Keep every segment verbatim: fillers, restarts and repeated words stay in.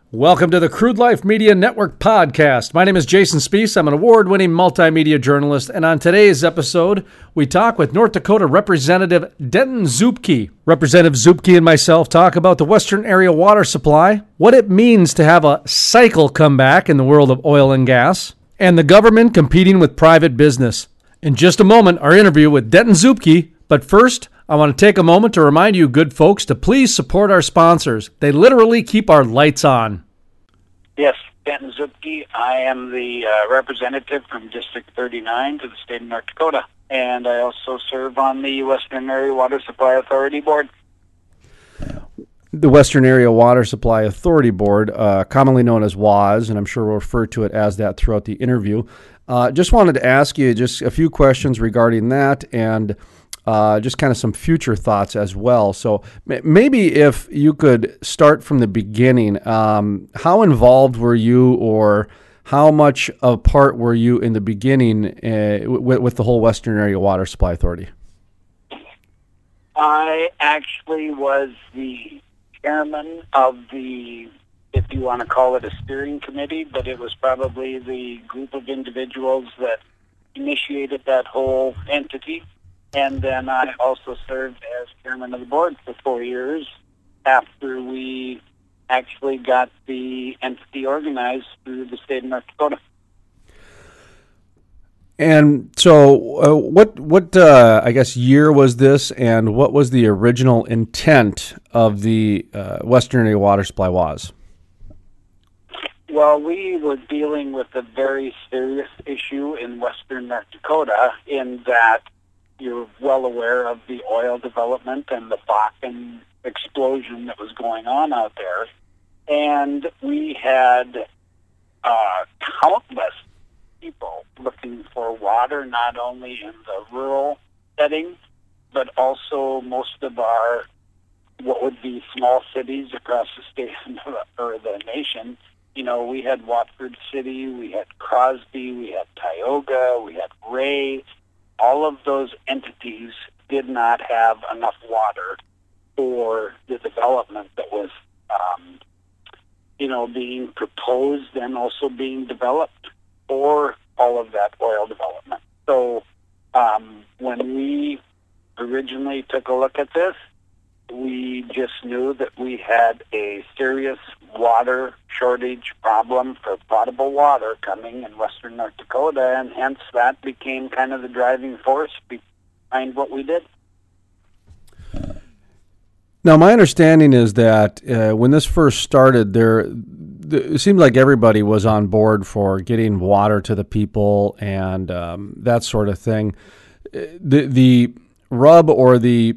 Welcome to the Crude Life Media Network podcast. My name is Jason Spiess. I'm an award-winning multimedia journalist, and on today's episode, we talk with North Dakota Representative Denton Zuepke. Representative Zuepke and myself talk about the Western Area water supply, what it means to have a cycle come back in the world of oil and gas, and the government competing with private business. In just a moment, our interview with Denton Zuepke, but first, I want to take a moment to remind you good folks to please support our sponsors. They literally keep our lights on. Yes, Denton Zuepke. I am the uh, representative from District thirty-nine to the state of North Dakota, and I also serve on the Western Area Water Supply Authority Board. The Western Area Water Supply Authority Board, uh, commonly known as W A S, and I'm sure we'll refer to it as that throughout the interview. Uh, just wanted to ask you just a few questions regarding that and Uh, just kind of some future thoughts as well. So m- maybe if you could start from the beginning, um, how involved were you, or how much of a part were you in the beginning uh, w- with the whole Western Area Water Supply Authority? I actually was the chairman of the, if you want to call it a steering committee, but it was probably the group of individuals that initiated that whole entity. And then I also served as chairman of the board for four years after we actually got the entity organized through the state of North Dakota. And so uh, what, what uh, I guess, year was this, and what was the original intent of the uh, Western Area Water Supply W A S? Well, we were dealing with a very serious issue in western North Dakota in that you're well aware of the oil development and the Bakken explosion that was going on out there. And we had uh, countless people looking for water, not only in the rural setting, but also most of our, what would be small cities across the state or the nation. You know, we had Watford City, we had Crosby, we had Tioga, we had Ray. All of those entities did not have enough water for the development that was, um, you know, being proposed and also being developed for all of that oil development. So um, when we originally took a look at this, we just knew that we had a serious water shortage problem for potable water coming in western North Dakota, and hence that became kind of the driving force behind what we did. Now, my understanding is that uh, when this first started, there it seemed like everybody was on board for getting water to the people and um, that sort of thing. The the rub or the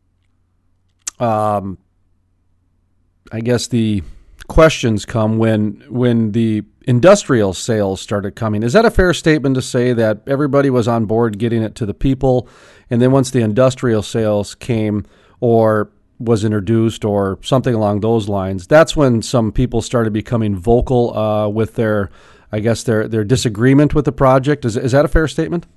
Um, I guess the questions come when when the industrial sales started coming. Is that a fair statement to say that everybody was on board getting it to the people, and then once the industrial sales came or was introduced or something along those lines, that's when some people started becoming vocal uh, with their, I guess, their, their disagreement with the project? Is, is that a fair statement?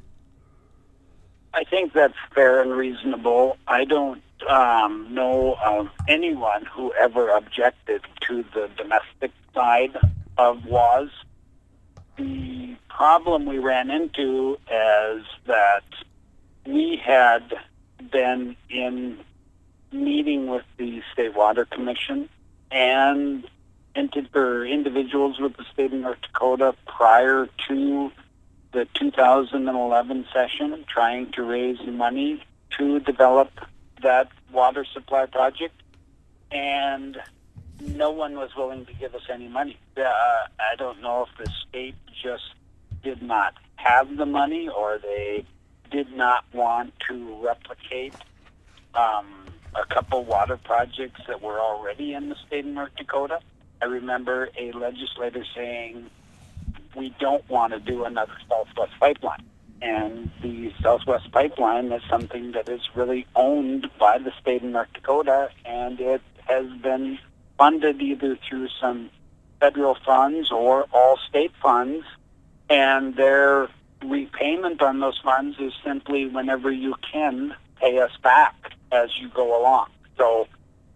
I think that's fair and reasonable. I don't um, know of anyone who ever objected to the domestic side of W A S. The problem we ran into is that we had been in meeting with the State Water Commission and or individuals with the state of North Dakota prior to the two thousand eleven session, trying to raise money to develop that water supply project, and no one was willing to give us any money. Uh, I don't know if the state just did not have the money or they did not want to replicate um, a couple water projects that were already in the state of North Dakota. I remember a legislator saying, we don't want to do another Southwest pipeline. And the Southwest pipeline is something that is really owned by the state of North Dakota, and it has been funded either through some federal funds or all state funds, and their repayment on those funds is simply whenever you can pay us back as you go along. So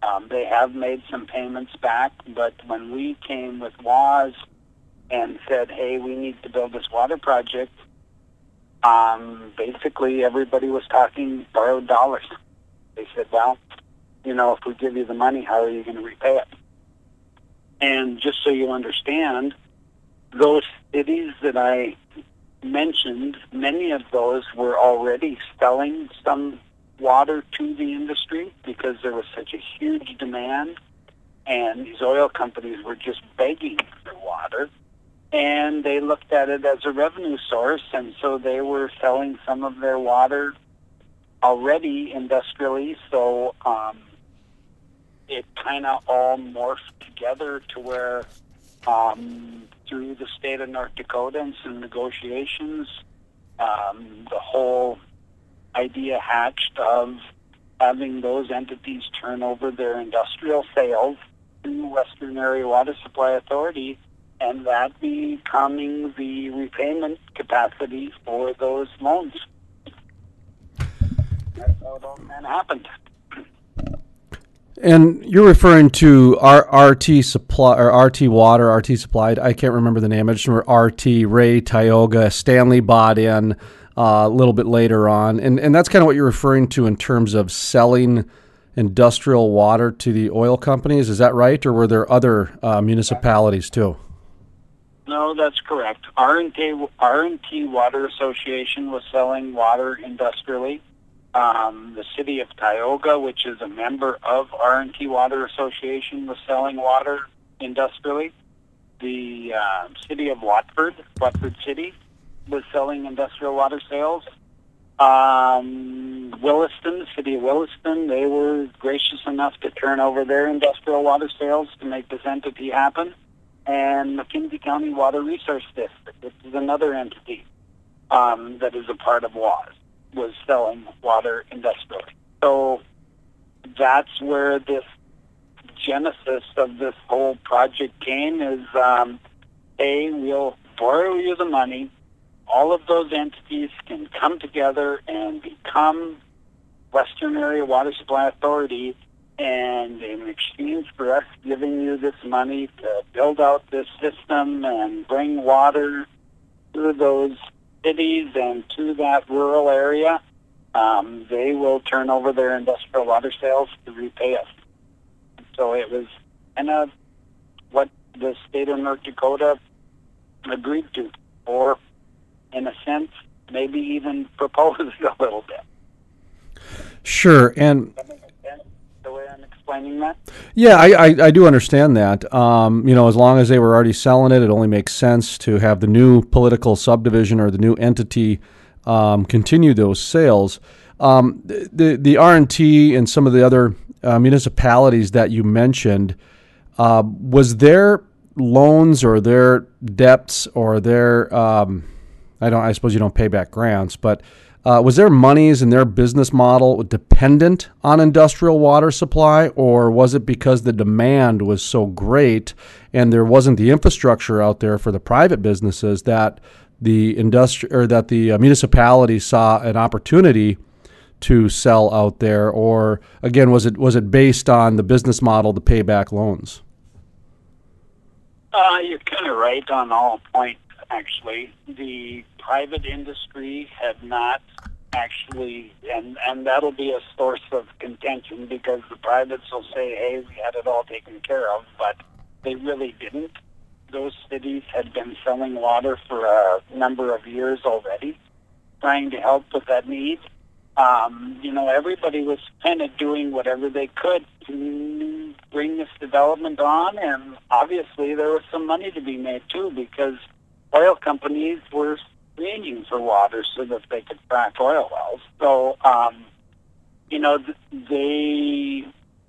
Um, they have made some payments back, but when we came with W A S and said, hey, we need to build this water project, um, basically everybody was talking borrowed dollars. They said, well, you know, if we give you the money, how are you going to repay it? And just so you understand, those cities that I mentioned, many of those were already selling some water to the industry because there was such a huge demand, and these oil companies were just begging for water, and they looked at it as a revenue source, and so they were selling some of their water already industrially, so um, it kind of all morphed together to where um, through the state of North Dakota and some negotiations, um, the whole idea hatched of having those entities turn over their industrial sales to Western Area Water Supply Authority, and that becoming the repayment capacity for those loans. That's how it all kind of happened. And you're referring to R- RT Supply or R T Water, R T Supplied. I can't remember the name. I just remember R T, Ray, Tioga, Stanley bought in uh, a little bit later on. And and that's kind of what you're referring to in terms of selling industrial water to the oil companies. Is that right? Or were there other uh, municipalities too? No, that's correct. R and T R and T Water Association was selling water industrially. Um, the city of Tioga, which is a member of R and T Water Association, was selling water industrially. The uh, city of Watford, Watford City, was selling industrial water sales. Um, Williston, the city of Williston, they were gracious enough to turn over their industrial water sales to make this entity happen. And McKinsey County Water Resource District, which is another entity um, that is a part of W A S, was selling water industrially. So that's where this genesis of this whole project came is, um, A, we'll borrow you the money. All of those entities can come together and become Western Area Water Supply Authority, and in exchange for us giving you this money to build out this system and bring water to those cities and to that rural area, um, they will turn over their industrial water sales to repay us. So it was kind of what the state of North Dakota agreed to, or in a sense, maybe even proposed a little bit. Sure, and Does that make sense, the way I'm explaining that? yeah, I, I, I do understand that. Um, you know, as long as they were already selling it, it only makes sense to have the new political subdivision or the new entity um, continue those sales. Um, the the R and T and some of the other uh, municipalities that you mentioned, uh, was their loans or their debts or their um, I don't I suppose you don't pay back grants, but Uh, was their monies and their business model dependent on industrial water supply, or was it because the demand was so great and there wasn't the infrastructure out there for the private businesses that the industri- or that the uh, municipality saw an opportunity to sell out there? Or again, was it was it based on the business model to pay back loans? Uh, you're kind of right on all points, actually. The private industry had not actually, and, and that'll be a source of contention because the privates will say, hey, we had it all taken care of, but they really didn't. Those cities had been selling water for a number of years already, trying to help with that need. Um, you know, everybody was kind of doing whatever they could to bring this development on, and obviously there was some money to be made too because oil companies were screening for water so that they could frack oil wells. So, um, you know, they,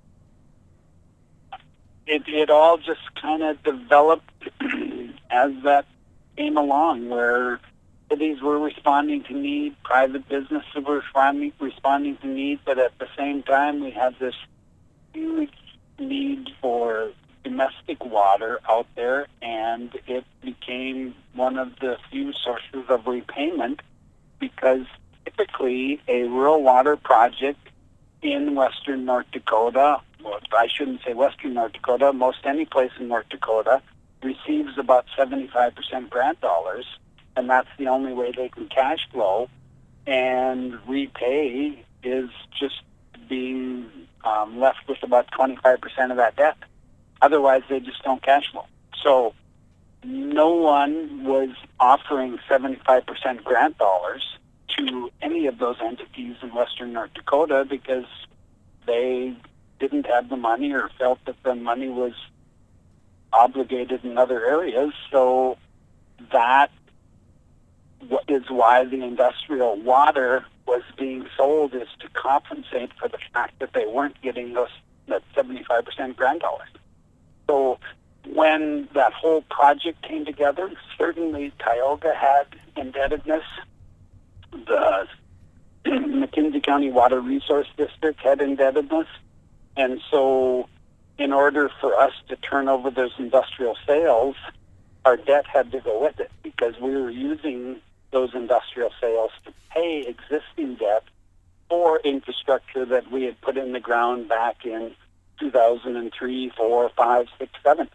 it, it all just kind of developed as that came along, where cities were responding to need, private businesses were responding, responding to need, but at the same time we had this huge need for domestic water out there, and it became one of the few sources of repayment because typically a rural water project in western North Dakota well, I shouldn't say Western North Dakota, most any place in North Dakota receives about seventy-five percent grant dollars, and that's the only way they can cash flow, and repay is just being um, left with about twenty-five percent of that debt. Otherwise, they just don't cash flow. So no one was offering seventy-five percent grant dollars to any of those entities in Western North Dakota because they didn't have the money or felt that the money was obligated in other areas. So that is why the industrial water was being sold, is to compensate for the fact that they weren't getting those that seventy-five percent grant dollars. So when that whole project came together, certainly Tioga had indebtedness. The McKenzie County Water Resource District had indebtedness. And so in order for us to turn over those industrial sales, our debt had to go with it because we were using those industrial sales to pay existing debt for infrastructure that we had put in the ground back in two thousand three, four, five, six, seven.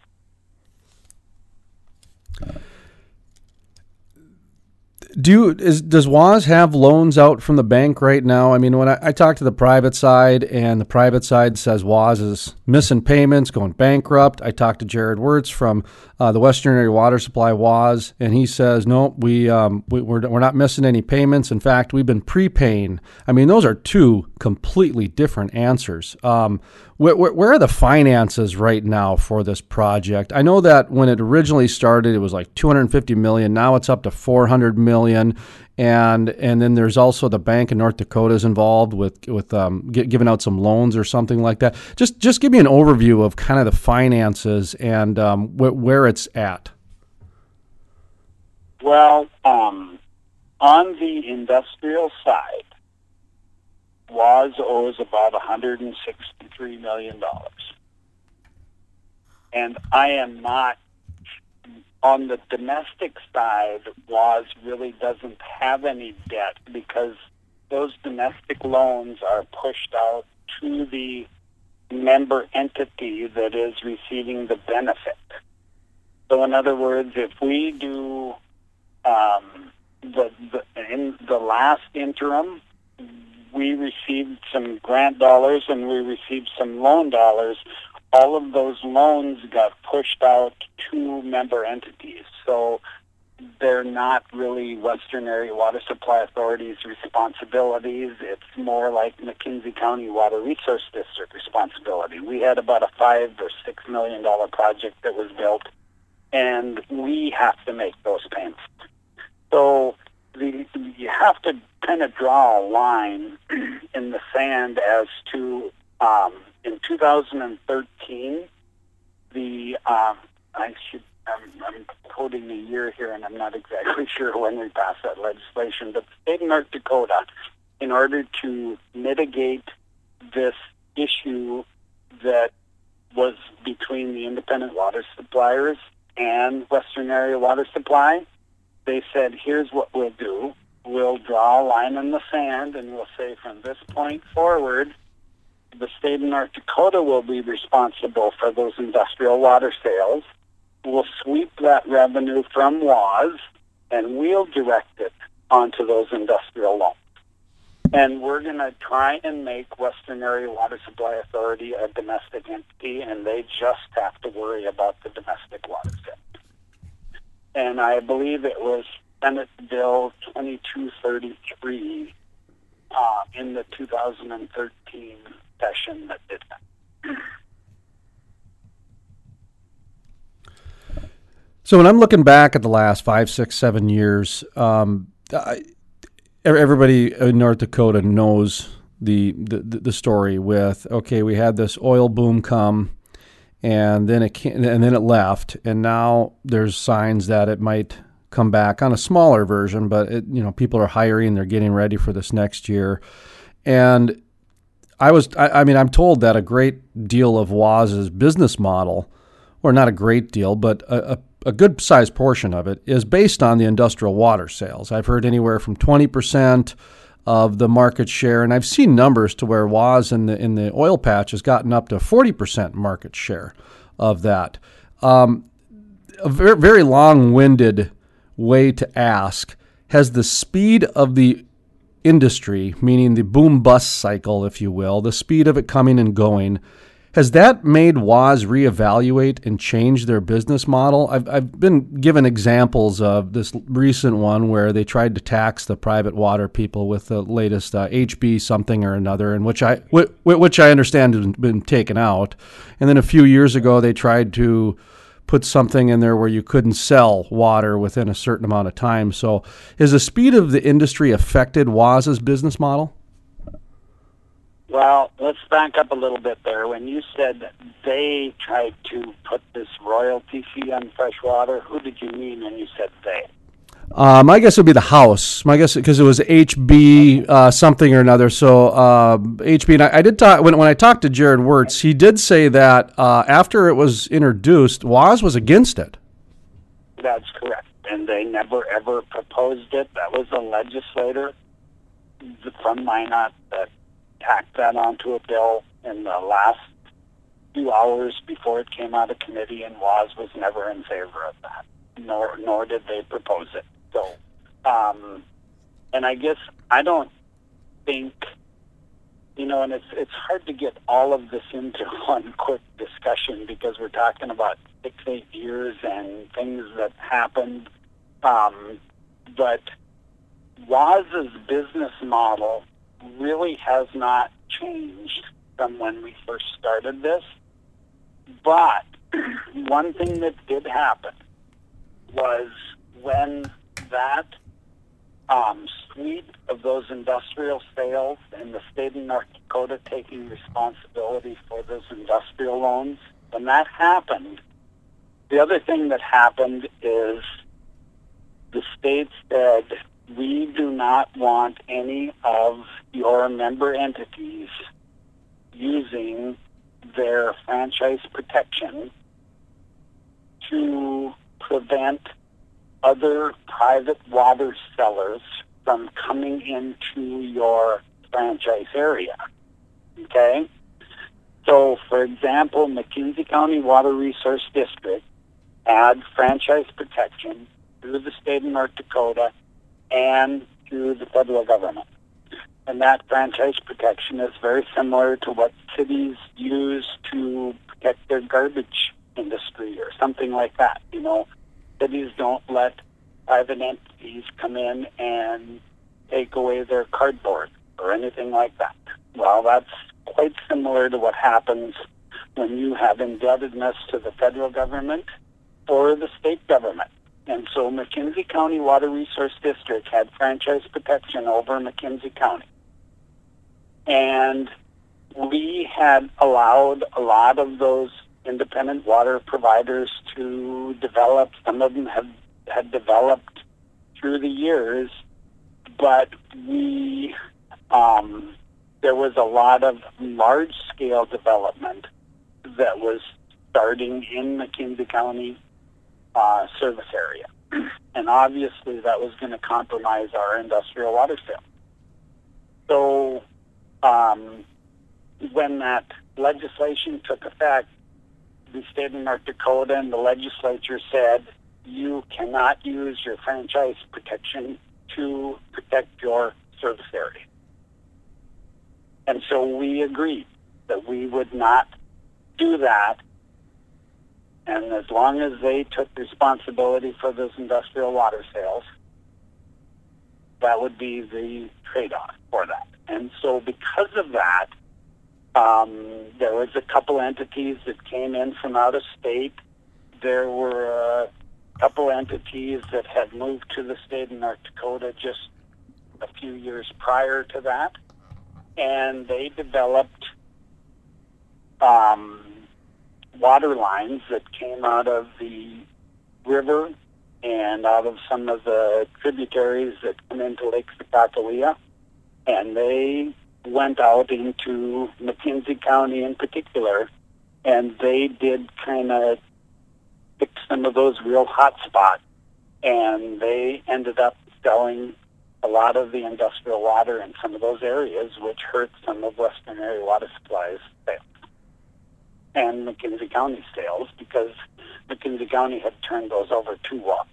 Do you, is, does W A S have loans out from the bank right now? I mean, when I, I talk to the private side, and the private side says W A S is missing payments, going bankrupt. I talked to Jared Wirtz from uh, the Western Area Water Supply W A S, and he says, no, we, um, we, we're, we're not missing any payments. In fact, we've been prepaying. I mean, those are two completely different answers. Um, where, where, where are the finances right now for this project? I know that when it originally started, it was like two hundred fifty million dollars. Now it's up to four hundred million dollars. And and then there's also the Bank of North Dakota is involved with with um, g- giving out some loans or something like that. Just just give me an overview of kind of the finances and um, wh- where it's at. Well, um, on the industrial side, W A S owes about one hundred sixty-three million dollars. And I am not, on the domestic side, W A S really doesn't have any debt because those domestic loans are pushed out to the member entity that is receiving the benefit. So in other words, if we do um, the, the in the last interim, we received some grant dollars and we received some loan dollars. All of those loans got pushed out to member entities. So they're not really Western Area Water Supply Authority's responsibilities. It's more like McKenzie County Water Resource District responsibility. We had about a five or six million dollar project that was built, and we have to make those payments. So the, you have to kind of draw a line in the sand as to um, in two thousand thirteen, the um, I should I'm, I'm quoting the year here, and I'm not exactly sure when we passed that legislation, but the state of North Dakota, in order to mitigate this issue that was between the independent water suppliers and Western Area Water Supply, they said, here's what we'll do. We'll draw a line in the sand, and we'll say from this point forward, the state of North Dakota will be responsible for those industrial water sales. We'll sweep that revenue from W A S, and we'll direct it onto those industrial loans. And we're going to try and make Western Area Water Supply Authority a domestic entity, and they just have to worry about the domestic water sales. And I believe it was Senate Bill twenty-two thirty-three uh, in the two thousand thirteen session that did that. So when I'm looking back at the last five, six, seven years, um, I, everybody in North Dakota knows the, the the story with, okay, we had this oil boom come, and then it can, and then it left, and now there's signs that it might come back on a smaller version, but it, you know, people are hiring, they're getting ready for this next year, and I was, I, I mean, I'm told that a great deal of W A S's business model, or not a great deal, but a, a A good sized portion of it is based on the industrial water sales. I've heard anywhere from twenty percent of the market share, and I've seen numbers to where W A S in the in the oil patch has gotten up to forty percent market share of that. Um, a very, very long-winded way to ask: has the speed of the industry, meaning the boom-bust cycle, if you will, the speed of it coming and going, has that made W A S reevaluate and change their business model? I've, I've been given examples of this recent one where they tried to tax the private water people with the latest uh, H B something or another, and which I w- which I understand has been taken out. And then a few years ago, they tried to put something in there where you couldn't sell water within a certain amount of time. So has the speed of the industry affected W A S's business model? Well, let's back up a little bit there. When you said that they tried to put this royalty fee on fresh water, who did you mean when you said they? Uh, my guess would be the House. My guess, because it was H B uh, something or another. So uh, H B, and I, I did talk when when I talked to Jared Wirtz, he did say that uh, after it was introduced, W A S was against it. That's correct, and they never ever proposed it. That was a legislator from Minot that tacked that onto a bill in the last few hours before it came out of committee, and W A S was never in favor of that, nor nor did they propose it. So, um, and I guess I don't think, you know, and it's it's hard to get all of this into one quick discussion because we're talking about six, eight years and things that happened. Um, but W A S's business model really has not changed from when we first started this. But one thing that did happen was when that um, suite of those industrial sales and the state of North Dakota taking responsibility for those industrial loans, when that happened, the other thing that happened is the state said, we do not want any of your member entities using their franchise protection to prevent other private water sellers from coming into your franchise area. Okay? So, for example, McKenzie County Water Resource District had franchise protection through the state of North Dakota and through the federal government. And that franchise protection is very similar to what cities use to protect their garbage industry or something like that. You know, cities don't let private entities come in and take away their cardboard or anything like that. Well, that's quite similar to what happens when you have indebtedness to the federal government or the state government. And so McKenzie County Water Resource District had franchise protection over McKenzie County. And we had allowed a lot of those independent water providers to develop. Some of them have had developed through the years, but we um, there was a lot of large-scale development that was starting in McKenzie County uh, service area. And obviously that was going to compromise our industrial water sale. So um, when that legislation took effect, the state of North Dakota and the legislature said, you cannot use your franchise protection to protect your service area. And so we agreed that we would not do that. And as long as they took responsibility for those industrial water sales, that would be the trade-off for that. And so because of that, um, there was a couple entities that came in from out of state. There were a couple entities that had moved to the state of North Dakota just a few years prior to that. And they developed um, water lines that came out of the river and out of some of the tributaries that come into Lake Sakakawea. And they went out into McKenzie County in particular, and they did kind of pick some of those real hot spots, and they ended up selling a lot of the industrial water in some of those areas, which hurt some of Western Area Water Supply's sales and McKenzie County sales, because McKenzie County had turned those over to WAS.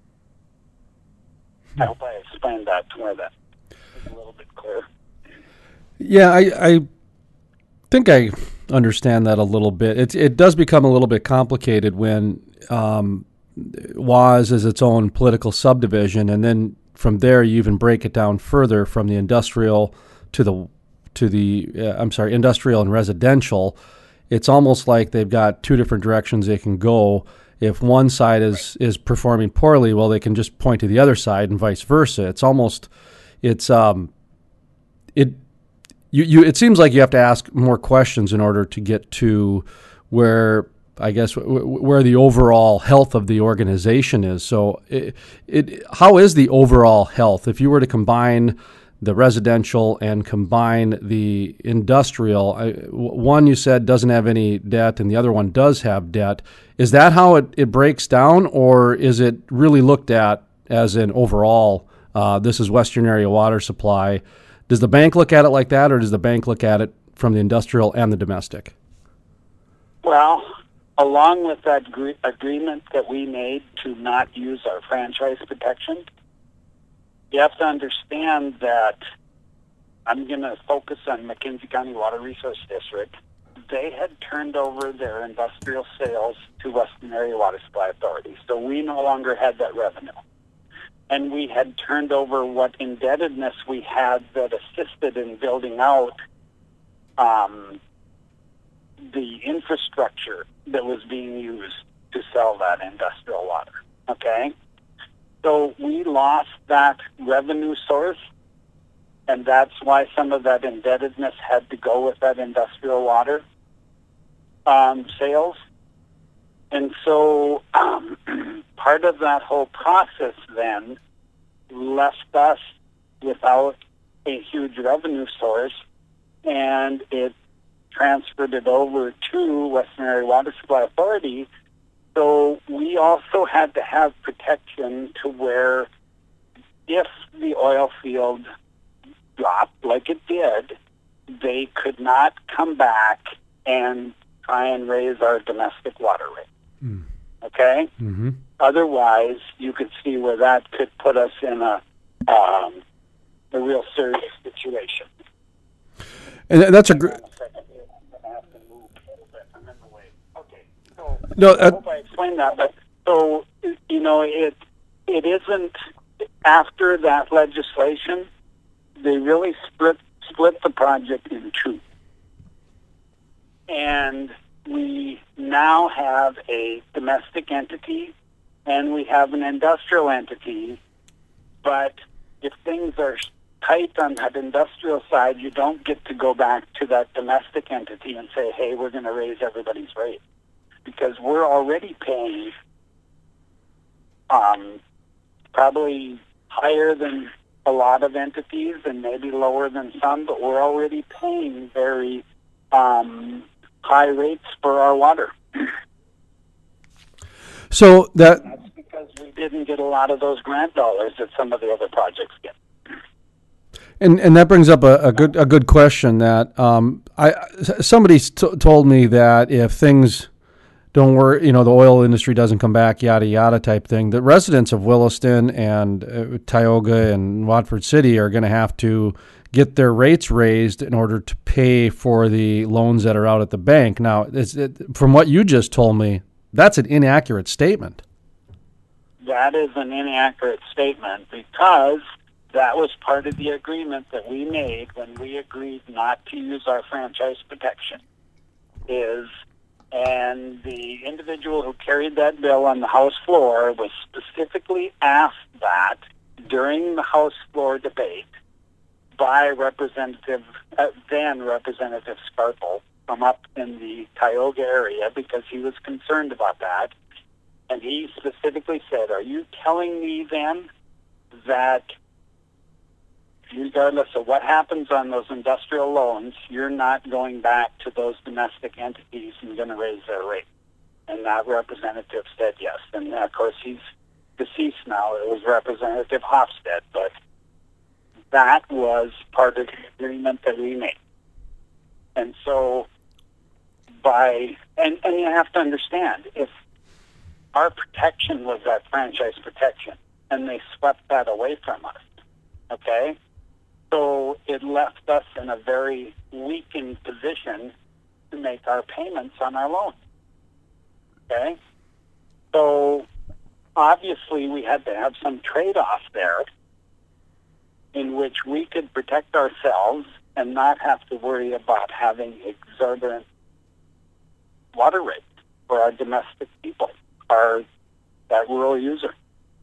I hope I explained that to where that is a little bit clear. Yeah, I, I think I understand that a little bit. It it does become a little bit complicated when um, WAS is its own political subdivision, and then from there you even break it down further from the industrial to the to the uh, I'm sorry, industrial and residential. It's almost like they've got two different directions they can go. If one side is is performing poorly, well, they can just point to the other side, and vice versa. It's almost it's um it. You, you, it seems like you have to ask more questions in order to get to where, I guess, where the overall health of the organization is. So, it, it, how is the overall health? If you were to combine the residential and combine the industrial, I, one you said doesn't have any debt and the other one does have debt. Is that how it, it breaks down, or is it really looked at as an overall, uh, this is Western Area Water Supply? Does the bank look at it like that, or does the bank look at it from the industrial and the domestic? Well, along with that gre- agreement that we made to not use our franchise protection, you have to understand that I'm going to focus on McKenzie County Water Resource District. They had turned over their industrial sales to Western Area Water Supply Authority, so we no longer had that revenue. And we had turned over what indebtedness we had that assisted in building out um, the infrastructure that was being used to sell that industrial water. Okay? So we lost that revenue source, and that's why some of that indebtedness had to go with that industrial water um, sales. And so um, part of that whole process then left us without a huge revenue source, and it transferred it over to Western Area Water Supply Authority. So we also had to have protection to where if the oil field dropped like it did, they could not come back and try and raise our domestic water rate. Mm. Okay? Mm-hmm. Otherwise, you could see where that could put us in a um, a real serious situation. And that's a great... No, uh, I hope I explained that, but so, you know, it it isn't, after that legislation, they really split, split the project in two. And we now have a domestic entity and we have an industrial entity, but if things are tight on that industrial side, you don't get to go back to that domestic entity and say, hey, we're going to raise everybody's rate. Because we're already paying um, probably higher than a lot of entities and maybe lower than some, but we're already paying very um, high rates for our water. So that that's because we didn't get a lot of those grant dollars that some of the other projects get. And and that brings up a, a good a good question that um, I somebody t- told me that if things don't worry, you know, the oil industry doesn't come back, yada, yada type thing, the residents of Williston and uh, Tioga and Watford City are going to have to get their rates raised in order to pay for the loans that are out at the bank. Now, it's, it, from what you just told me, that's an inaccurate statement. That is an inaccurate statement because that was part of the agreement that we made when we agreed not to use our franchise protection is... And the individual who carried that bill on the House floor was specifically asked that during the House floor debate by Representative, uh, then Representative Scarpel from up in the Tioga area because he was concerned about that. And he specifically said, are you telling me then that regardless of what happens on those industrial loans, you're not going back to those domestic entities and going to raise their rate? And that representative said yes. And of course, he's deceased now. It was Representative Hofstad, but that was part of the agreement that we made. And so by, and, and you have to understand, if our protection was that franchise protection, and they swept that away from us, okay? So it left us in a very weakened position to make our payments on our loan, okay? So obviously we had to have some trade-off there in which we could protect ourselves and not have to worry about having exorbitant water rates for our domestic people, our that rural user.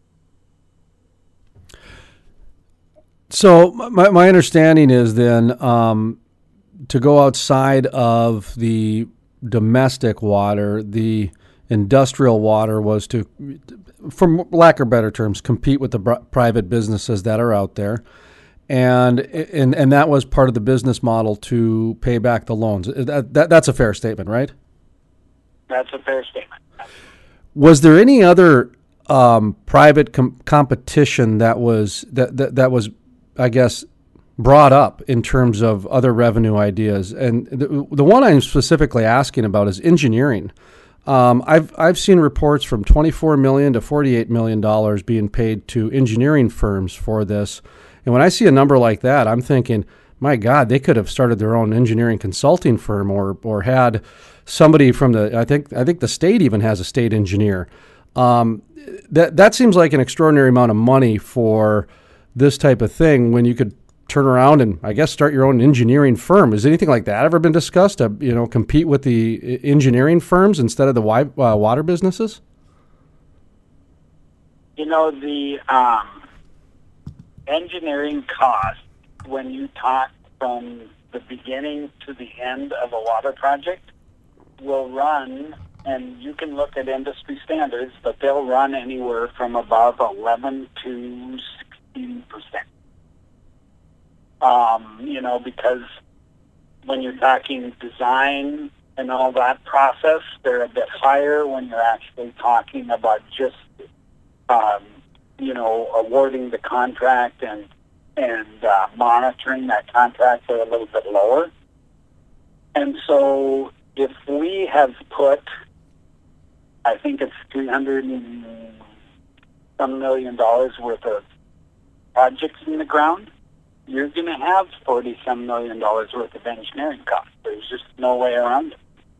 So my my understanding is then um, to go outside of the domestic water, the industrial water was to, for lack of better terms, compete with the br- private businesses that are out there. And, and and that was part of the business model to pay back the loans. That, that, that's a fair statement, right? That's a fair statement. Was there any other um, private com- competition that was that, that that was, I guess, brought up in terms of other revenue ideas? And the, the one I'm specifically asking about is engineering. Um, I've I've seen reports from twenty-four million dollars to forty-eight million dollars being paid to engineering firms for this. And when I see a number like that, I'm thinking, my God, they could have started their own engineering consulting firm, or or had somebody from the, I think I think the state even has a state engineer. Um, that that seems like an extraordinary amount of money for this type of thing when you could turn around and, I guess, start your own engineering firm. Has anything like that ever been discussed, to, you know, compete with the engineering firms instead of the wi- uh, water businesses? You know, the um, engineering cost, when you talk from the beginning to the end of a water project, will run, and you can look at industry standards, but they'll run anywhere from about eleven to sixteen percent. Um, you know, because when you're talking design and all that process, they're a bit higher when you're actually talking about just, um, you know, awarding the contract and and uh, monitoring that contract, are a little bit lower. And so if we have put, I think it's three hundred and some million dollars worth of projects in the ground, you're going to have forty some million dollars worth of engineering costs. There's just no way around it.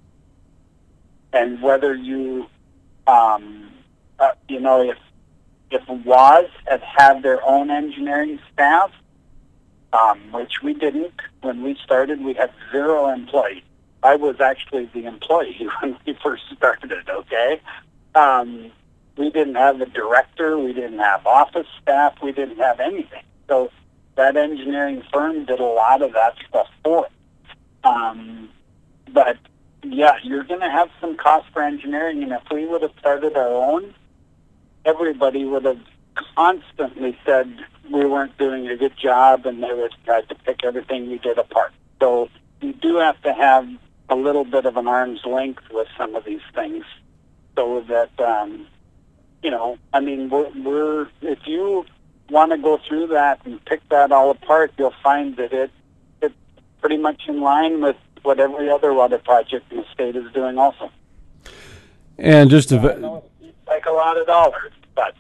And whether you, um, uh, you know, if if W A S had had their own engineering staff, um, which we didn't when we started, we had zero employees. I was actually the employee when we first started, okay? Um, we didn't have a director. We didn't have office staff. We didn't have anything. So that engineering firm did a lot of that stuff for it. Um, but, yeah, you're going to have some cost for engineering, and if we would have started our own, everybody would have constantly said we weren't doing a good job, and they would have tried to pick everything we did apart. So you do have to have a little bit of an arm's length with some of these things, so that, um, you know, I mean, we're, we're if you want to go through that and pick that all apart, you'll find that it it's pretty much in line with what every other water project in the state is doing also. And just to I know it's like a lot of dollars, but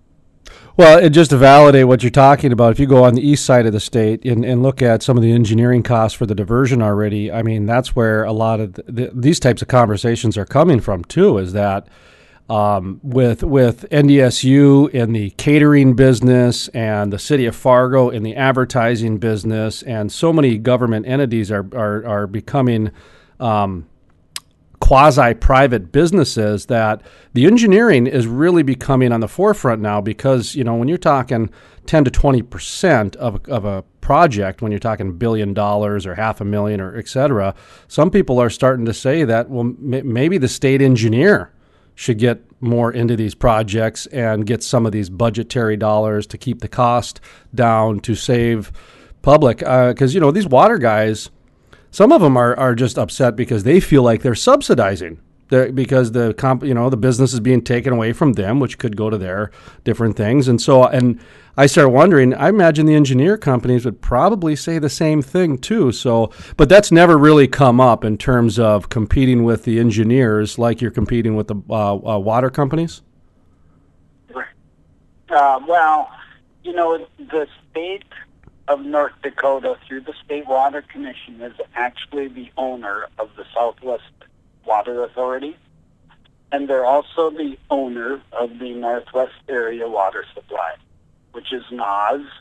well, and just to validate what you're talking about, if you go on the east side of the state and, and look at some of the engineering costs for the diversion already, I mean, that's where a lot of the, the, these types of conversations are coming from too, is that um, with with N D S U in the catering business and the city of Fargo in the advertising business, and so many government entities are, are, are becoming um, quasi-private businesses, that the engineering is really becoming on the forefront now, because, you know, when you're talking ten to twenty percent of, of a project, when you're talking billion dollars or half a million or et cetera, some people are starting to say that, well, m- maybe the state engineer should get more into these projects and get some of these budgetary dollars to keep the cost down, to save public. Because, uh, you know, these water guys, some of them are, are just upset because they feel like they're subsidizing The, because the comp, you know, the business is being taken away from them, which could go to their different things. And so, and I started wondering, I imagine the engineer companies would probably say the same thing too. So, but that's never really come up in terms of competing with the engineers like you're competing with the uh, uh, water companies. Uh, well, you know, the state of North Dakota, through the State Water Commission, is actually the owner of the Southwest Water Authority, and they're also the owner of the Northwest Area Water Supply, which is N O S,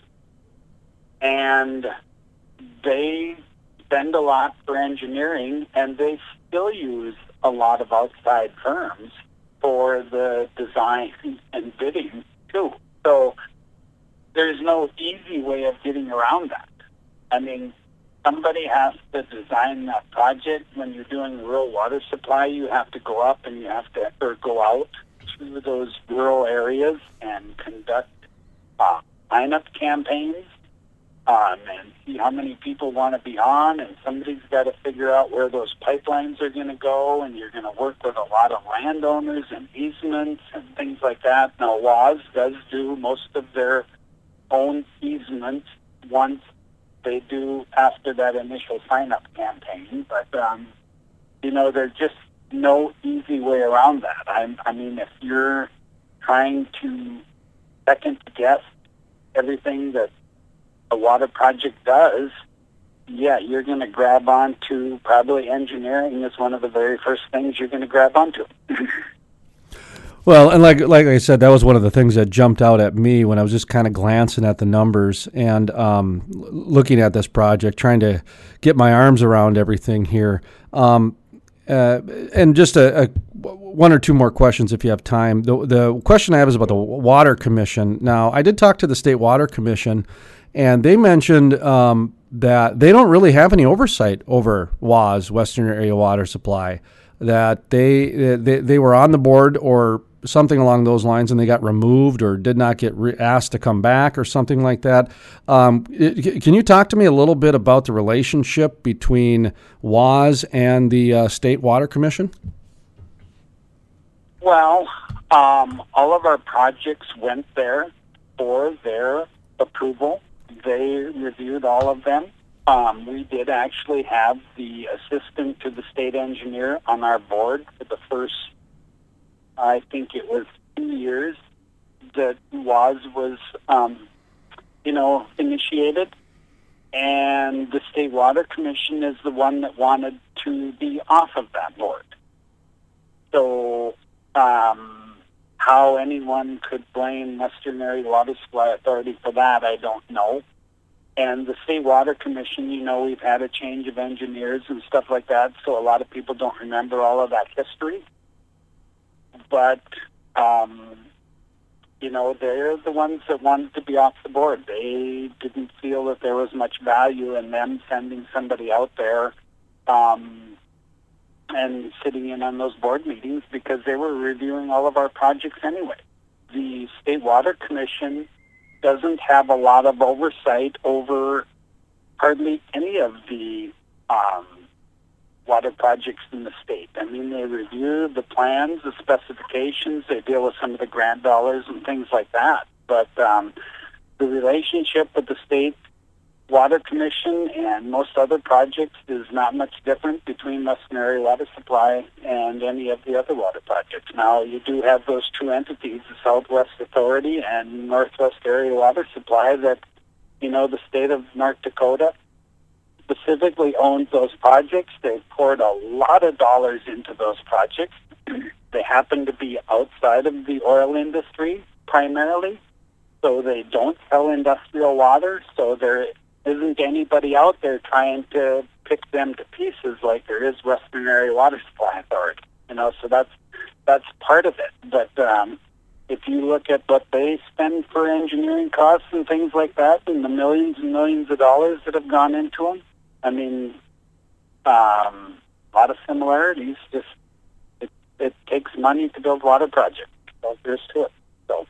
and they spend a lot for engineering, and they still use a lot of outside firms for the design and bidding too. So there's no easy way of getting around that. I mean, somebody has to design that project. When you're doing rural water supply, you have to go up and you have to, or go out to those rural areas and conduct uh, sign-up campaigns um, and see how many people want to be on. And somebody's got to figure out where those pipelines are going to go. And you're going to work with a lot of landowners and easements and things like that. Now, W A S does do most of their own easements once they do after that initial sign-up campaign, but um, you know, there's just no easy way around that. I, I mean, if you're trying to second guess everything that a water project does, yeah, you're going to grab onto probably engineering is one of the very first things you're going to grab onto. Well, and like like I said, that was one of the things that jumped out at me when I was just kind of glancing at the numbers and um, looking at this project, trying to get my arms around everything here. Um, uh, and just a, a one or two more questions if you have time. The, the question I have is about the Water Commission. Now, I did talk to the State Water Commission, and they mentioned um, that they don't really have any oversight over W A S, Western Area Water Supply, that they they, they were on the board or something along those lines, and they got removed or did not get re- asked to come back or something like that. Um, it, can you talk to me a little bit about the relationship between W A S and the uh, State Water Commission? Well, um, all of our projects went there for their approval. They reviewed all of them. Um, we did actually have the assistant to the state engineer on our board for the first, I think it was two years that W A S was, um, you know, initiated. And the State Water Commission is the one that wanted to be off of that board. So um, how anyone could blame Western Area Water Supply Authority for that, I don't know. And the State Water Commission, you know, we've had a change of engineers and stuff like that, so a lot of people don't remember all of that history. But, um, you know, they're the ones that wanted to be off the board. They didn't feel that there was much value in them sending somebody out there um, and sitting in on those board meetings because they were reviewing all of our projects anyway. The State Water Commission doesn't have a lot of oversight over hardly any of the um, water projects in the state. I mean, they review the plans, the specifications, they deal with some of the grant dollars and things like that. But um, the relationship with the State Water Commission and most other projects is not much different between Western Area Water Supply and any of the other water projects. Now, you do have those two entities, the Southwest Authority and Northwest Area Water Supply, that, you know, the state of North Dakota specifically owns those projects. They've poured a lot of dollars into those projects. They happen to be outside of the oil industry primarily, so they don't sell industrial water, so there isn't anybody out there trying to pick them to pieces like there is Western Area Water Supply Authority. You know, so that's that's part of it. But um, if you look at what they spend for engineering costs and things like that, and the millions and millions of dollars that have gone into them, I mean, um, a lot of similarities. Just it, it takes money to build water projects. So there's to it. So,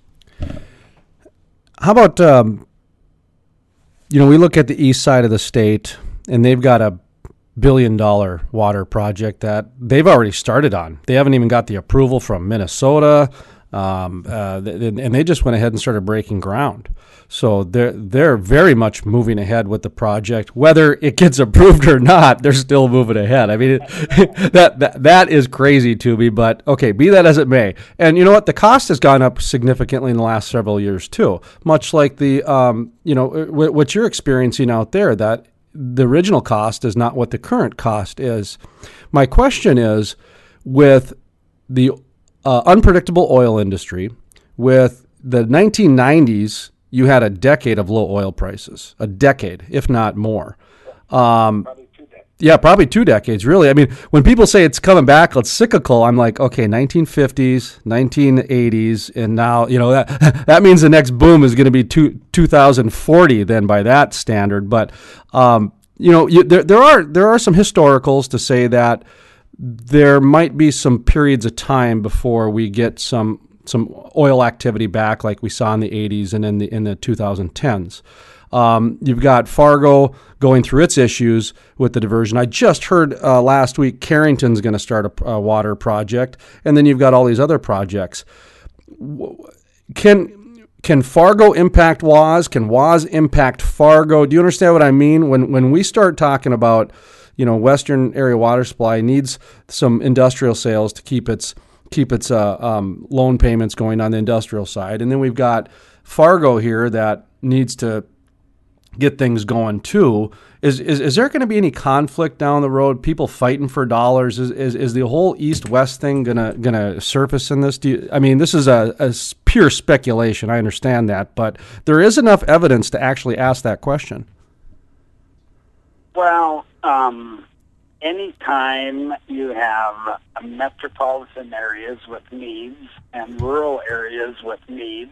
how about um, you know, we look at the east side of the state, and they've got a billion dollar water project that they've already started on. They haven't even got the approval from Minnesota, um, uh, and they just went ahead and started breaking ground. So they're they're very much moving ahead with the project. Whether it gets approved or not, they're still moving ahead. I mean, it, that, that that is crazy to me. But okay, be that as it may. And you know what? The cost has gone up significantly in the last several years too. Much like the um, you know w- what you're experiencing out there. That the original cost is not what the current cost is. My question is, with the uh, unpredictable oil industry, with the nineteen nineties. You had a decade of low oil prices, a decade, if not more. Um, Probably two decades. Yeah, probably two decades, really. I mean, when people say it's coming back, it's cyclical, I'm like, okay, nineteen fifties, nineteen eighties, and now, you know, that that means the next boom is going to be two, two thousand forty then by that standard. But, um, you know, you, there, there are there are some historicals to say that there might be some periods of time before we get some some oil activity back like we saw in the eighties and in the in the twenty tens. Um, you've got Fargo going through its issues with the diversion. I just heard uh, last week Carrington's going to start a, a water project, and then you've got all these other projects. Can can Fargo impact W A S? Can W A S impact Fargo? Do you understand what I mean? When when we start talking about, you know, Western Area Water Supply needs some industrial sales to keep its keep its uh, um, loan payments going on the industrial side. And then we've got Fargo here that needs to get things going too. Is is, is there going to be any conflict down the road? People fighting for dollars? Is is, is the whole East-West thing gonna gonna surface in this? Do you, I mean, this is a, a pure speculation. I understand that, but there is enough evidence to actually ask that question. Well, um, anytime you have metropolitan areas with needs and rural areas with needs,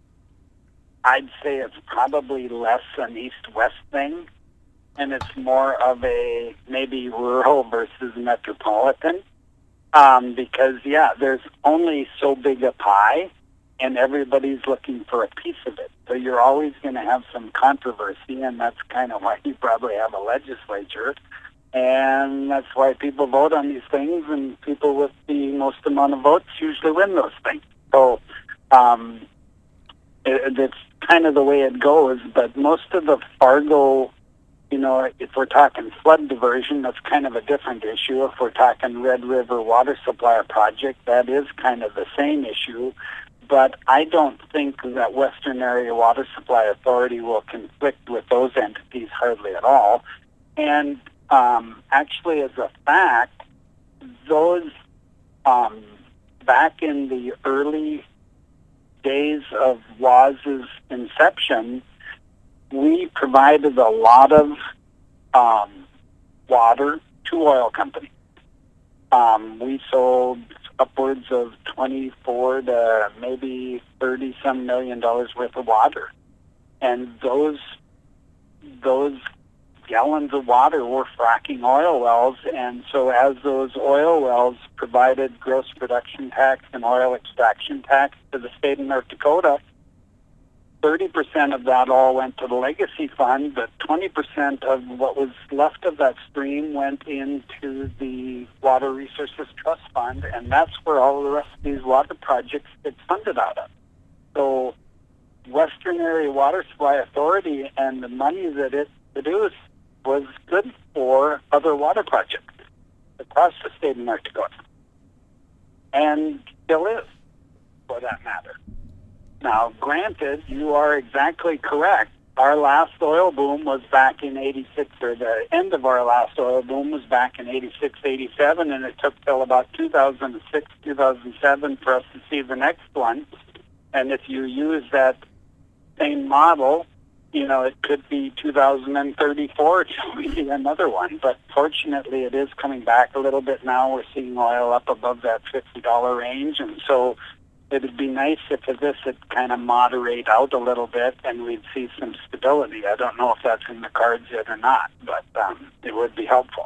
I'd say it's probably less an east-west thing, and it's more of a maybe rural versus metropolitan, um, because, yeah, there's only so big a pie, and everybody's looking for a piece of it. So you're always going to have some controversy, and that's kind of why you probably have a legislature. And that's why people vote on these things, and people with the most amount of votes usually win those things. So um, it, it's kind of the way it goes. But most of the Fargo, you know, if we're talking flood diversion, that's kind of a different issue. If we're talking Red River Water Supply Project, that is kind of the same issue. But I don't think that Western Area Water Supply Authority will conflict with those entities hardly at all. And Um, actually, as a fact, those um, back in the early days of W A S's inception, we provided a lot of um, water to oil companies. Um, we sold upwards of twenty-four to maybe thirty some million dollars worth of water, and those those. gallons of water were fracking oil wells, and so as those oil wells provided gross production tax and oil extraction tax to the state of North Dakota, thirty percent of that all went to the legacy fund, but twenty percent of what was left of that stream went into the Water Resources Trust Fund, and that's where all the rest of these water projects get funded out of. So Western Area Water Supply Authority and the money that it produced was good for other water projects across the state of North Dakota, and still is, for that matter. Now, granted, you are exactly correct. Our last oil boom was back in eighty-six, or the end of our last oil boom was back in eighty-six, eighty-seven, and it took till about two thousand six, two thousand seven for us to see the next one. And if you use that same model, you know, it could be two thousand thirty-four till we see another one. But fortunately, it is coming back a little bit now. We're seeing oil up above that fifty dollars range. And so it would be nice if this would kind of moderate out a little bit and we'd see some stability. I don't know if that's in the cards yet or not, but um, it would be helpful.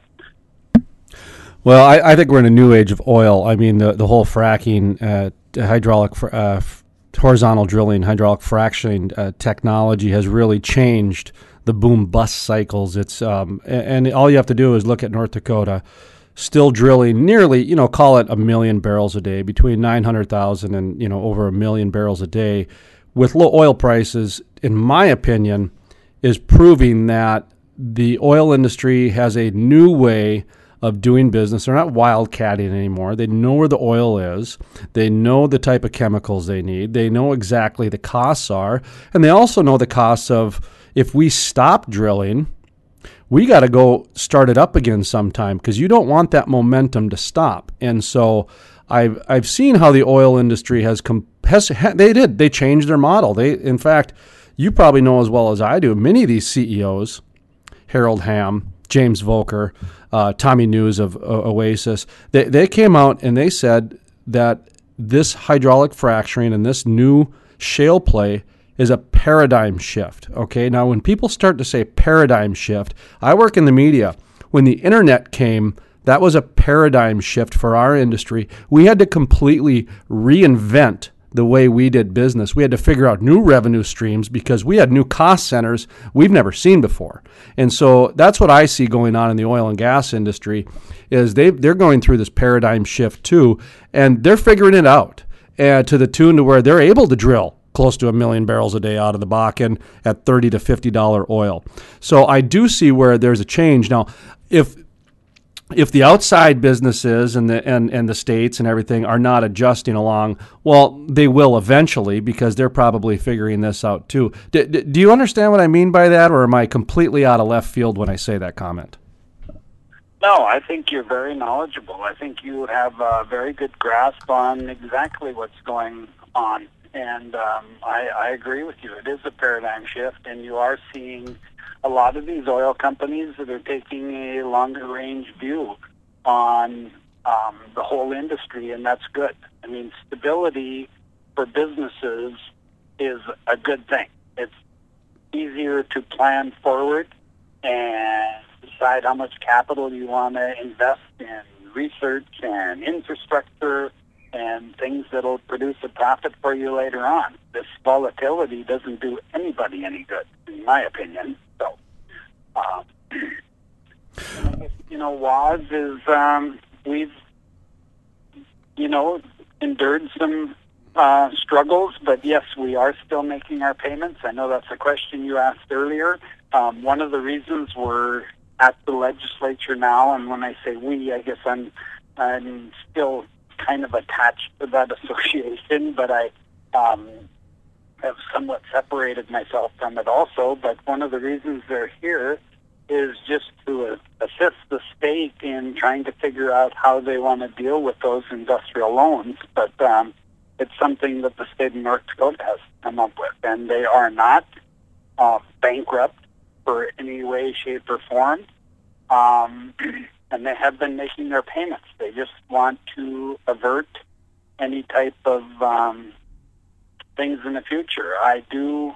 Well, I, I think we're in a new age of oil. I mean, the, the whole fracking, uh, hydraulic fr- uh, horizontal drilling, hydraulic fracturing uh, technology has really changed the boom bust cycles. It's um, and, and all you have to do is look at North Dakota, still drilling nearly, you know, call it a million barrels a day, between nine hundred thousand and, you know, over a million barrels a day, with low oil prices, in my opinion, is proving that the oil industry has a new way of doing business. They're not wildcatting anymore. They know where the oil is. They know the type of chemicals they need. They know exactly the costs are. And they also know the costs of, if we stop drilling, we got to go start it up again sometime, because you don't want that momentum to stop. And so I've I've seen how the oil industry has, com- has they did. They changed their model. They, in fact, you probably know as well as I do, many of these C E Os, Harold Hamm, James Volker, uh, Tommy News of uh, Oasis, they, they came out and they said that this hydraulic fracturing and this new shale play is a paradigm shift. Okay, now when people start to say paradigm shift, I work in the media. When the internet came, that was a paradigm shift for our industry. We had to completely reinvent the way we did business. We had to figure out new revenue streams because we had new cost centers we've never seen before. And so that's what I see going on in the oil and gas industry, is they they're going through this paradigm shift too, and they're figuring it out, and to the tune to where they're able to drill close to a million barrels a day out of the Bakken at thirty to fifty dollars oil. So I do see where there's a change. Now, if If the outside businesses and the and, and the states and everything are not adjusting along, well, they will eventually, because they're probably figuring this out too. D- d- do you understand what I mean by that, or am I completely out of left field when I say that comment? No, I think you're very knowledgeable. I think you have a very good grasp on exactly what's going on. And um, I, I agree with you. It is a paradigm shift, and you are seeing a lot of these oil companies that are taking a longer range view on um, the whole industry, and that's good. I mean, stability for businesses is a good thing. It's easier to plan forward and decide how much capital you want to invest in research and infrastructure and things that'll produce a profit for you later on. This volatility doesn't do anybody any good, in my opinion. So, uh, you know, W A S is, um, we've, you know, endured some uh, struggles, but yes, we are still making our payments. I know that's a question you asked earlier. Um, one of the reasons we're at the legislature now, and when I say we, I guess I'm, I'm still kind of attached to that association, but I um, have somewhat separated myself from it also. But one of the reasons they're here is just to uh, assist the state in trying to figure out how they want to deal with those industrial loans. But um, it's something that the state of North Dakota has come up with, and they are not uh, bankrupt for any way, shape, or form. Um, and they have been making their payments. They just want to avert any type of um, things in the future. I do,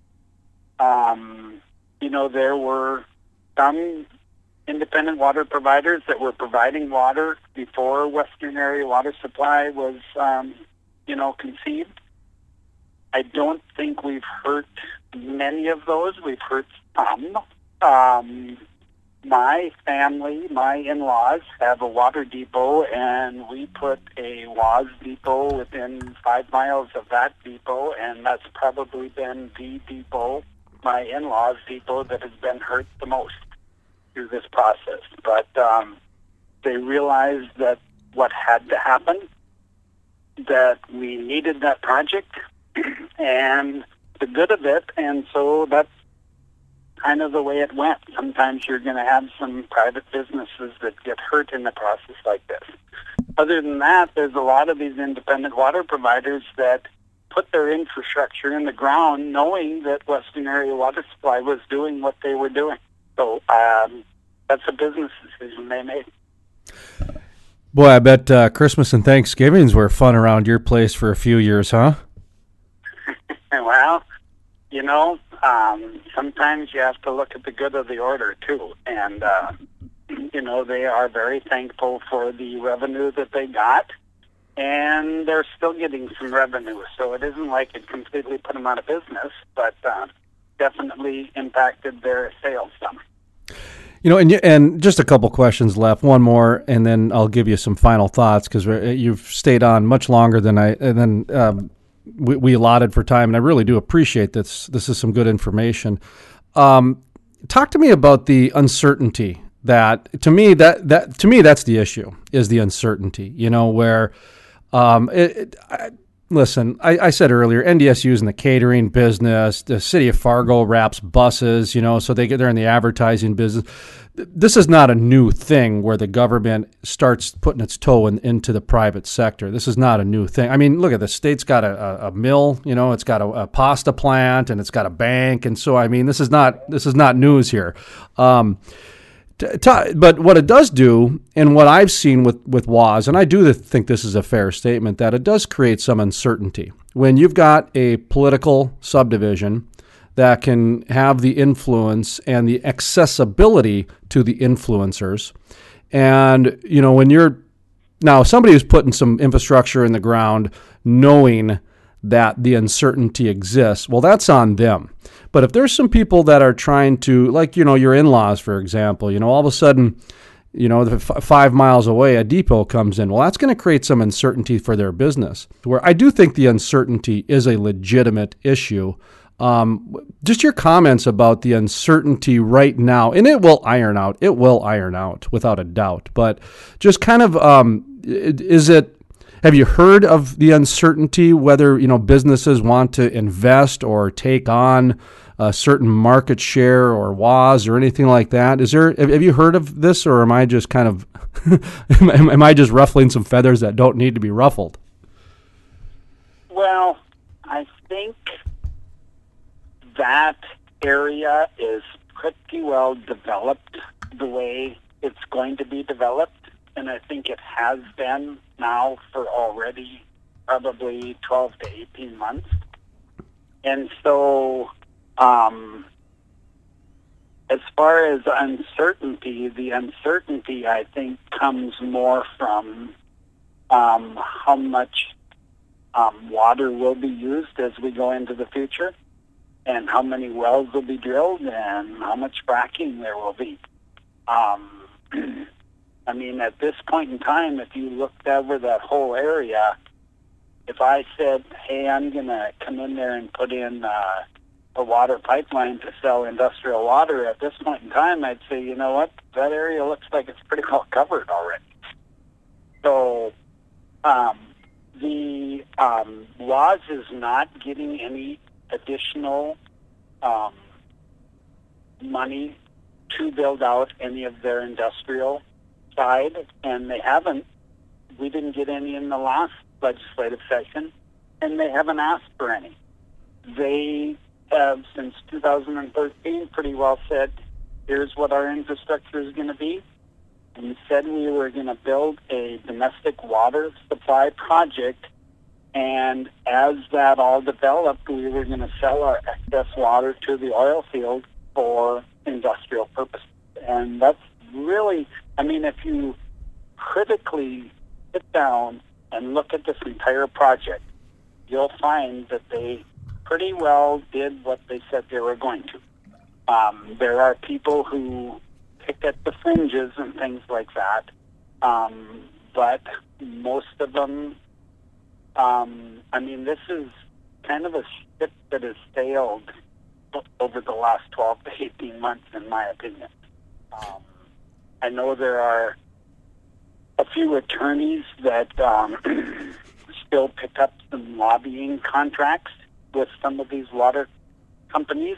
um, you know, there were some independent water providers that were providing water before Western Area Water Supply was, um, you know, conceived. I don't think we've hurt many of those. We've hurt some. Um, my family, my in-laws, have a water depot, and we put a W A S depot within five miles of that depot, and that's probably been the depot, my in-laws' depot, that has been hurt the most through this process. But um, they realized that what had to happen, that we needed that project, and the good of it, and so that's kind of the way it went. Sometimes you're going to have some private businesses that get hurt in the process like this. Other than that, there's a lot of these independent water providers that put their infrastructure in the ground knowing that Western Area Water Supply was doing what they were doing. So um, that's a business decision they made. Boy, I bet uh, Christmas and Thanksgivings were fun around your place for a few years, huh? Well, you know, um, sometimes you have to look at the good of the order, too. And, uh, you know, they are very thankful for the revenue that they got, and they're still getting some revenue. So it isn't like it completely put them out of business, but uh, definitely impacted their sales some. You know, and you, and just a couple questions left. One more, and then I'll give you some final thoughts because you've stayed on much longer than I and then um, we, we allotted for time, and I really do appreciate this. This is some good information. Um, talk to me about the uncertainty. That to me that that to me that's the issue is the uncertainty. You know where, um, it, it, I, listen, I, I said earlier, N D S U is in the catering business. The city of Fargo wraps buses. You know, so they get they're in the advertising business. This is not a new thing where the government starts putting its toe in, into the private sector. This is not a new thing. I mean, look at the state's got a, a, a mill, you know, it's got a, a pasta plant, and it's got a bank, and so I mean, this is not this is not news here. Um, t- t- but what it does do, and what I've seen with with W A S, and I do think this is a fair statement, that it does create some uncertainty when you've got a political subdivision that can have the influence and the accessibility to the influencers. And, you know, when you're now somebody who's putting some infrastructure in the ground knowing that the uncertainty exists, well, that's on them. But if there's some people that are trying to, like, you know, your in-laws, for example, you know, all of a sudden, you know, f- five miles away, a depot comes in. Well, that's going to create some uncertainty for their business, where I do think the uncertainty is a legitimate issue. Um, just your comments about the uncertainty right now, and it will iron out. It will iron out without a doubt. But just kind of, um, is it? Have you heard of the uncertainty whether you know businesses want to invest or take on a certain market share or W A S or anything like that? Is there? Have you heard of this, or am I just kind of am, am I just ruffling some feathers that don't need to be ruffled? Well, I think that area is pretty well developed the way it's going to be developed, and I think it has been now for already probably twelve to eighteen months. And so um, as far as uncertainty, the uncertainty I think comes more from um, how much um, water will be used as we go into the future, and how many wells will be drilled, and how much fracking there will be. Um, I mean, at this point in time, if you looked over that whole area, if I said, hey, I'm going to come in there and put in uh, a water pipeline to sell industrial water, at this point in time, I'd say, you know what, that area looks like it's pretty well covered already. So um, the um, W A S is not getting any additional um, money to build out any of their industrial side, and they haven't. We didn't get any in the last legislative session, and they haven't asked for any. They have, since two thousand thirteen, pretty well said, here's what our infrastructure is going to be. And we said we were going to build a domestic water supply project, and as that all developed, we were going to sell our excess water to the oil field for industrial purposes. And that's really, I mean, if you critically sit down and look at this entire project, you'll find that they pretty well did what they said they were going to. Um, there are people who pick at the fringes and things like that, um, but most of them, um, I mean, this is kind of a ship that has sailed over the last twelve to eighteen months, in my opinion. Um, I know there are a few attorneys that um, still pick up some lobbying contracts with some of these water companies,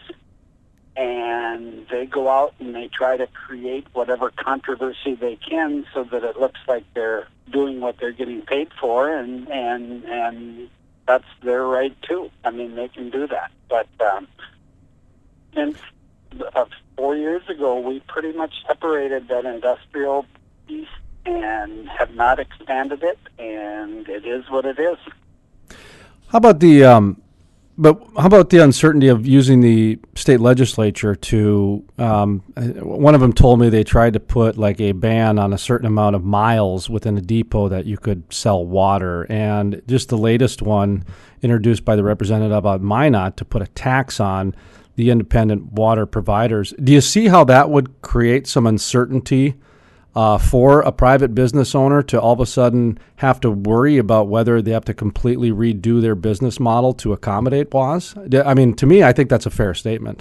and they go out and they try to create whatever controversy they can so that it looks like they're doing what they're getting paid for, and and and that's their right too. I mean, they can do that. But um, since uh, four years ago, we pretty much separated that industrial piece and have not expanded it, and it is what it is. How about the um, but how about the uncertainty of using the state legislature to? Um, one of them told me they tried to put like a ban on a certain amount of miles within a depot that you could sell water, and just the latest one introduced by the representative about Minot to put a tax on the independent water providers. Do you see how that would create some uncertainty uh, for a private business owner to all of a sudden have to worry about whether they have to completely redo their business model to accommodate W A S? I mean, to me, I think that's a fair statement.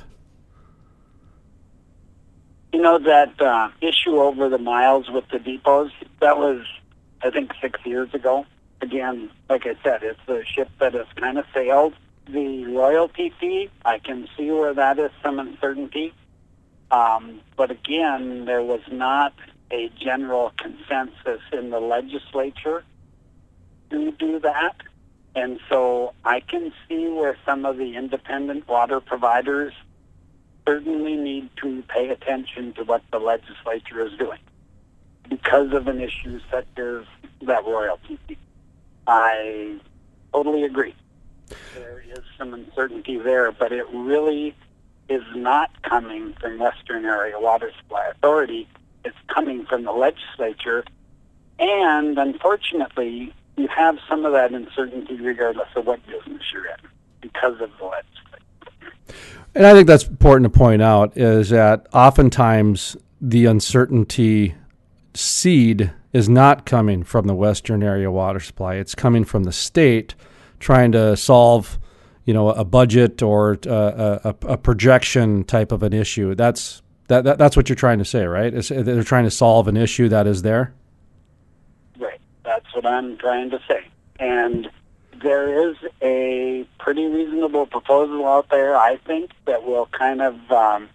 You know, that uh, issue over the miles with the depots, that was, I think, six years ago. Again, like I said, it's a ship that has kind of sailed. The royalty fee, I can see where that is some uncertainty. Um, but again, there was not a general consensus in the legislature to do that. And so I can see where some of the independent water providers certainly need to pay attention to what the legislature is doing because of an issue such as that royalty fee. I totally agree. There is some uncertainty there, but it really is not coming from Western Area Water Supply Authority. It's coming from the legislature, and unfortunately, you have some of that uncertainty regardless of what business you're in because of the legislature. And I think that's important to point out is that oftentimes the uncertainty seed is not coming from the Western Area Water Supply. It's coming from the state trying to solve, you know, a budget or a, a, a projection type of an issue. That's that, that that's what you're trying to say, right? It's, they're trying to solve an issue that is there. Right. That's what I'm trying to say. And there is a pretty reasonable proposal out there, I think, that will kind of, um,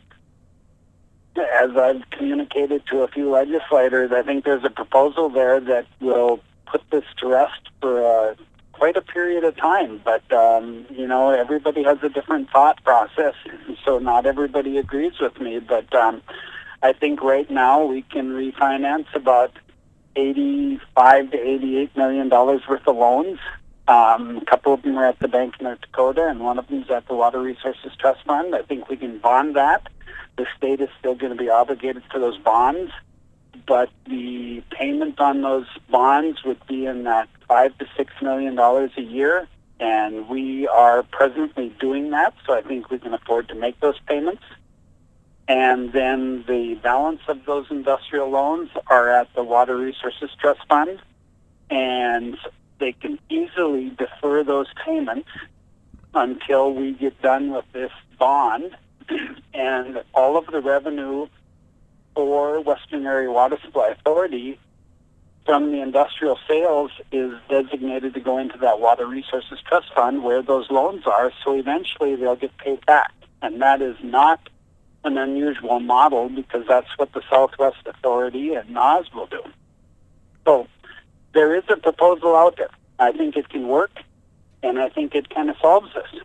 as I've communicated to a few legislators, I think there's a proposal there that will put this to rest for uh, quite a period of time. But, um, you know, everybody has a different thought process, so not everybody agrees with me. But um, I think right now we can refinance about eighty-five to eighty-eight million dollars worth of loans. Um, a couple of them are at the Bank of North Dakota, and one of them is at the Water Resources Trust Fund. I think we can bond that. The state is still going to be obligated for those bonds, but the payment on those bonds would be in that five to six million dollars a year, and we are presently doing that, so I think we can afford to make those payments. And then the balance of those industrial loans are at the Water Resources Trust Fund, and they can easily defer those payments until we get done with this bond, and all of the revenue for Western Area Water Supply Authority from the industrial sales is designated to go into that Water Resources Trust Fund where those loans are, so eventually they'll get paid back. And that is not an unusual model because that's what the Southwest Authority and N O S will do. So there is a proposal out there. I think it can work, and I think it kind of solves this.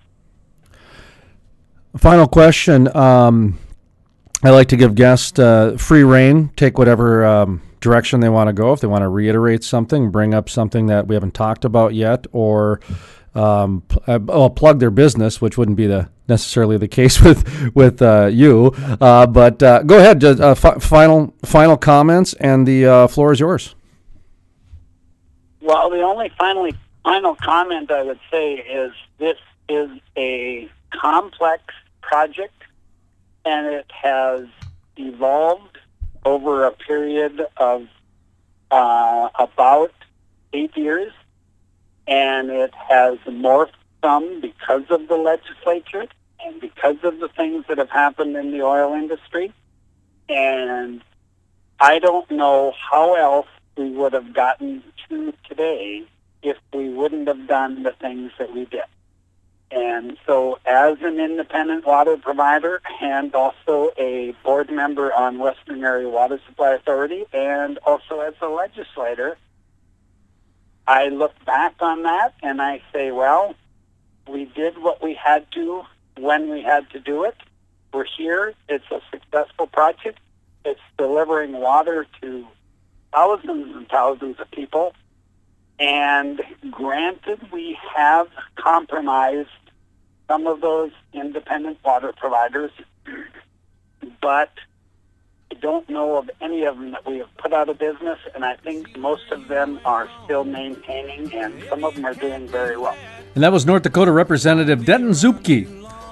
Final question. Um, I like to give guests uh, free reign, take whatever um, direction they want to go. If they want to reiterate something, bring up something that we haven't talked about yet, or um, well, plug their business, which wouldn't be the necessarily the case with with uh, you. Uh, but uh, go ahead. Uh, f- final final comments, and the uh, floor is yours. Well, the only finally final comment I would say is this is a complex project, and it has evolved over a period of uh, about eight years, and it has morphed some because of the legislature and because of the things that have happened in the oil industry. And I don't know how else we would have gotten to today if we wouldn't have done the things that we did. And so as an independent water provider and also a board member on Western Area Water Supply Authority and also as a legislator, I look back on that and I say, well, we did what we had to when we had to do it. We're here. It's a successful project. It's delivering water to thousands and thousands of people. And granted, we have compromised some of those independent water providers, but I don't know of any of them that we have put out of business, and I think most of them are still maintaining, and some of them are doing very well. And that was North Dakota Representative Denton Zuepke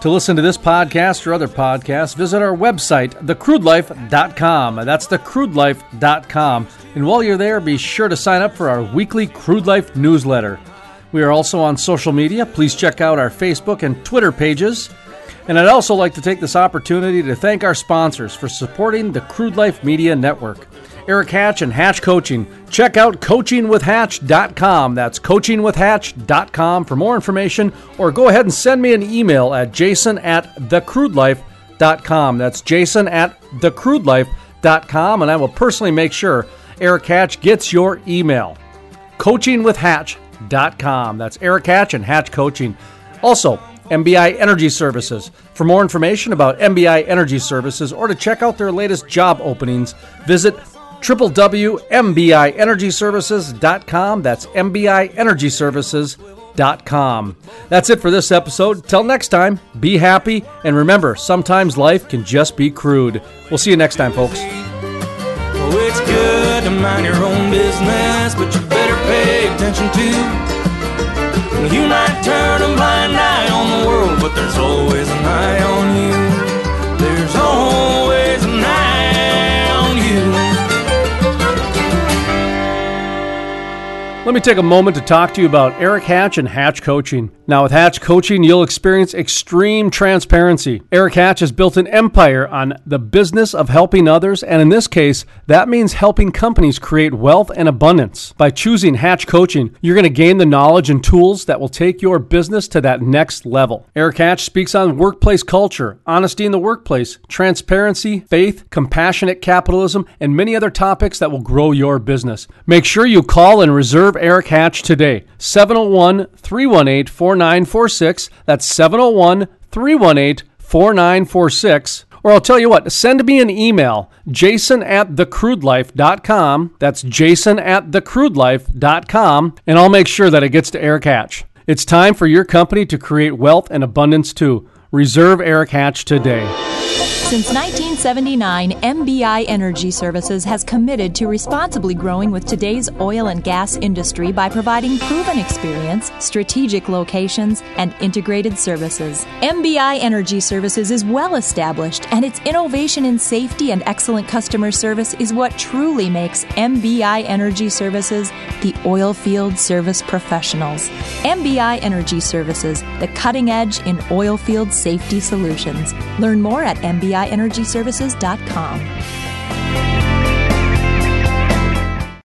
To listen to this podcast or other podcasts, visit our website, the crude life dot com. That's the crude life dot com. And while you're there, be sure to sign up for our weekly Crude Life newsletter. We are also on social media. Please check out our Facebook and Twitter pages. And I'd also like to take this opportunity to thank our sponsors for supporting the Crude Life Media Network. Eric Hatch and Hatch Coaching. Check out coaching with hatch dot com. That's coaching with hatch dot com for more information, or go ahead and send me an email at jason at the crude life dot com. That's jason at the crude life dot com, and I will personally make sure Eric Hatch gets your email. coaching with hatch dot com. That's Eric Hatch and Hatch Coaching. Also, M B I Energy Services. For more information about M B I Energy Services or to check out their latest job openings, visit w w w dot m b i energy services dot com. That's m b i energy services dot com. That's it for this episode. Till next time, be happy, and remember, sometimes life can just be crude. We'll see you next time, folks. Oh, it's good to mind your own business, but you better pay attention to. You might turn a blind eye on the world, but there's always an eye on you. There's always an eye on you. Let me take a moment to talk to you about Eric Hatch and Hatch Coaching. Now, with Hatch Coaching, you'll experience extreme transparency. Eric Hatch has built an empire on the business of helping others, and in this case, that means helping companies create wealth and abundance. By choosing Hatch Coaching, you're going to gain the knowledge and tools that will take your business to that next level. Eric Hatch speaks on workplace culture, honesty in the workplace, transparency, faith, compassionate capitalism, and many other topics that will grow your business. Make sure you call and reserve Eric Hatch today. seven oh one, three one eight, four nine four six. That's seven oh one, three one eight, four nine four six. Or I'll tell you what, send me an email, jason at the crude life dot com. That's jason at the crude life dot com, and I'll make sure that it gets to Eric Hatch. It's time for your company to create wealth and abundance too. Reserve Eric Hatch today. Since nineteen seventy-nine, M B I Energy Services has committed to responsibly growing with today's oil and gas industry by providing proven experience, strategic locations, and integrated services. M B I Energy Services is well established, and its innovation in safety and excellent customer service is what truly makes M B I Energy Services the oil field service professionals. M B I Energy Services, the cutting edge in oil field safety solutions. Learn more at m b i energy services dot com.